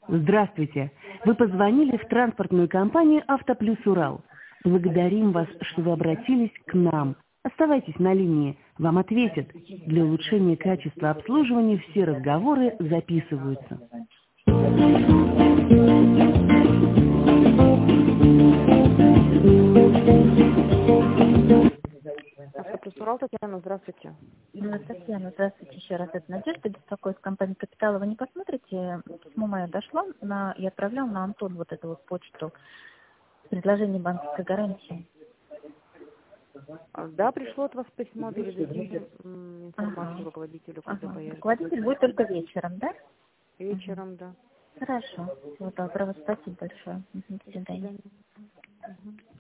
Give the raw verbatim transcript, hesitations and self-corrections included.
Здравствуйте. Вы позвонили в транспортную компанию «Автоплюс Урал». Благодарим вас, что вы обратились к нам. Оставайтесь на линии. Вам ответят. Для улучшения качества обслуживания все разговоры записываются. «Автоплюс Урал», Татьяна, здравствуйте. Ну, Татьяна, здравствуйте еще раз. Это Надежда беспокоит компания «Капитала». Вы не посмотрите? Письмо мое дошло, на, я отправлял на Антон вот эту вот почту. Предложение банковской гарантии. Да, пришло от вас письмо, передадите информацию ага. руководителю, когда ага. появится. Руководитель будет только вечером, да? Вечером, угу. да. Хорошо. Всего доброго. Спасибо большое. До свидания. Угу.